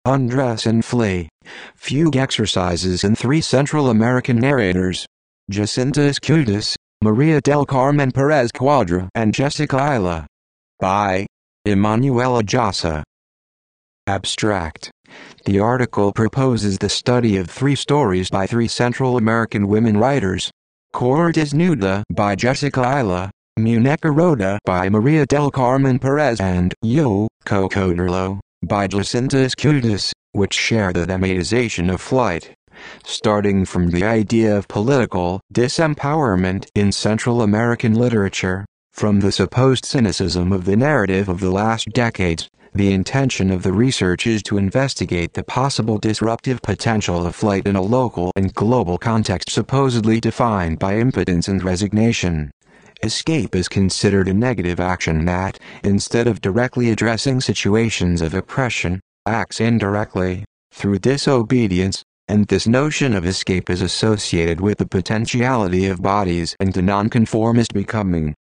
Undress and Flee. Fugue exercises in 3 Central American narrators. Jacinta Escutis, Maria del Carmen Perez Cuadra and Jessica Isla. By Emanuela Jasa. Abstract. The article proposes the study of 3 stories by 3 Central American women writers. Cora Desnuda by Jessica Isla, Muñeca Rota by Maria del Carmen Perez and Yo Cocodrilo by Jacinta Escutis, which share the thematization of flight. Starting from the idea of political disempowerment in Central American literature, from the supposed cynicism of the narrative of the last decades, the intention of the research is to investigate the possible disruptive potential of flight in a local and global context supposedly defined by impotence and resignation. Escape is considered a negative action that, instead of directly addressing situations of oppression, acts indirectly, through disobedience, and this notion of escape is associated with the potentiality of bodies and the nonconformist becoming.